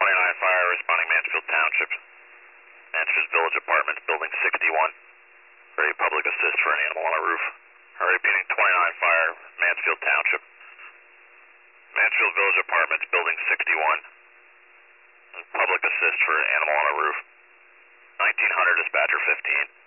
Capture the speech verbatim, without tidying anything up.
twenty-nine Fire, responding Mansfield Township. Mansfield Village Apartments, Building sixty-one. Ready public assist for an animal on a roof. Alright, repeating twenty-nine Fire, Mansfield Township. Mansfield Village Apartments, Building sixty-one. Public assist for an animal on a roof. nineteen hundred, dispatcher fifteen.